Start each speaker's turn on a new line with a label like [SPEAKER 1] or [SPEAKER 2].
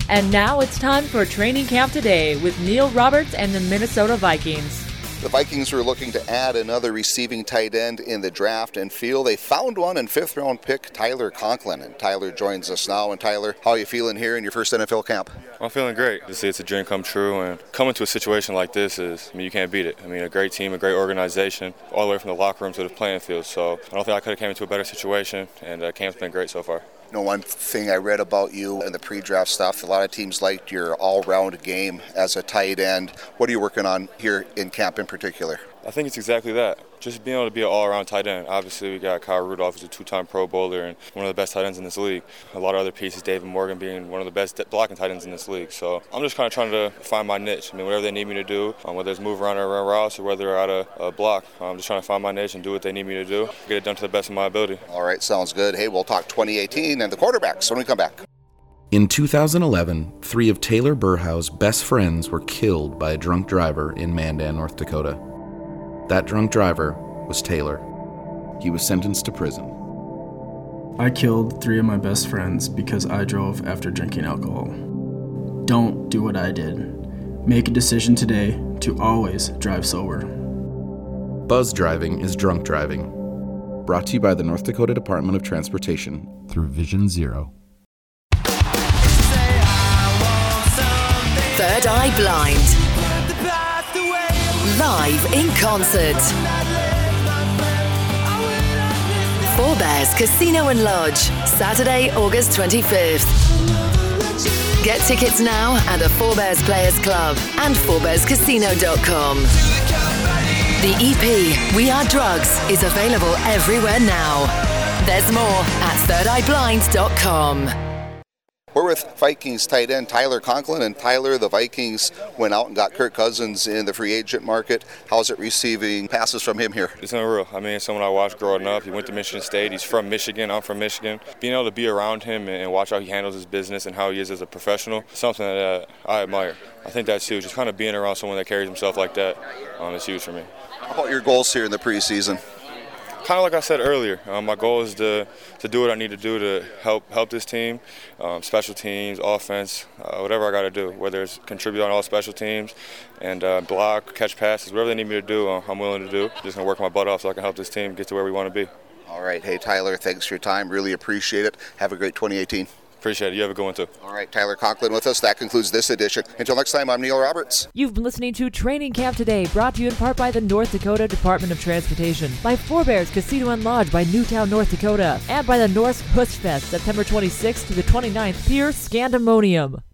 [SPEAKER 1] And now it's time for Training Camp Today with Neil Roberts and the Minnesota Vikings.
[SPEAKER 2] The Vikings were looking to add another receiving tight end in the draft and feel they found one in fifth-round pick Tyler Conklin. And Tyler joins us now. And Tyler, how are you feeling here in your first NFL camp?
[SPEAKER 3] I'm feeling great. To see it's a dream come true, and coming to a situation like this you can't beat it. A great team, a great organization, all the way from the locker room to the playing field. So I don't think I could have came into a better situation, and camp's been great so far.
[SPEAKER 2] You know, one thing I read about you in the pre-draft stuff, a lot of teams liked your all-round game as a tight end. What are you working on here in camp in particular?
[SPEAKER 3] I think it's exactly that. Just being able to be an all-around tight end. Obviously, we got Kyle Rudolph, who's a two-time Pro Bowler and one of the best tight ends in this league. A lot of other pieces, David Morgan being one of the best blocking tight ends in this league. So I'm just kind of trying to find my niche. Whatever they need me to do, whether it's move around or run routes or whether they're out of a block, I'm just trying to find my niche and do what they need me to do, get it done to the best of my ability.
[SPEAKER 2] All right, sounds good. Hey, we'll talk 2018 and the quarterbacks when we come back.
[SPEAKER 4] In 2011, 3 of Taylor Burhow's best friends were killed by a drunk driver in Mandan, North Dakota. That drunk driver was Taylor. He was sentenced to prison.
[SPEAKER 5] I killed 3 of my best friends because I drove after drinking alcohol. Don't do what I did. Make a decision today to always drive sober.
[SPEAKER 4] Buzz driving is drunk driving. Brought to you by the North Dakota Department of Transportation through Vision Zero.
[SPEAKER 6] Third Eye Blind. Live in concert. Forebears Casino and Lodge, Saturday, August 25th. Get tickets now at the Forebears Players Club and forebearscasino.com. The EP, We Are Drugs, is available everywhere now. There's more at thirdeyeblind.com.
[SPEAKER 2] We're with Vikings tight end Tyler Conklin. And Tyler, the Vikings went out and got Kirk Cousins in the free agent market. How's it receiving passes from him here?
[SPEAKER 3] It's unreal. Someone I watched growing up. He went to Michigan State. He's from Michigan. I'm from Michigan. Being able to be around him and watch how he handles his business and how he is as a professional, something that I admire. I think that's huge. Just kind of being around someone that carries himself like that is huge for me.
[SPEAKER 2] How about your goals here in the preseason?
[SPEAKER 3] Kind of like I said earlier, my goal is to do what I need to do to help this team, special teams, offense, whatever I got to do, whether it's contribute on all special teams and block, catch passes, whatever they need me to do, I'm willing to do. Just going to work my butt off so I can help this team get to where we want to be.
[SPEAKER 2] All right. Hey, Tyler, thanks for your time. Really appreciate it. Have a great 2018.
[SPEAKER 3] Appreciate it. You have a good one, too.
[SPEAKER 2] All right, Tyler Conklin with us. That concludes this edition. Until next time, I'm Neil Roberts.
[SPEAKER 1] You've been listening to Training Camp Today, brought to you in part by the North Dakota Department of Transportation, by Forebears Casino and Lodge by Newtown, North Dakota, and by the Norse Push Fest, September 26th to the 29th, Pier Scandemonium.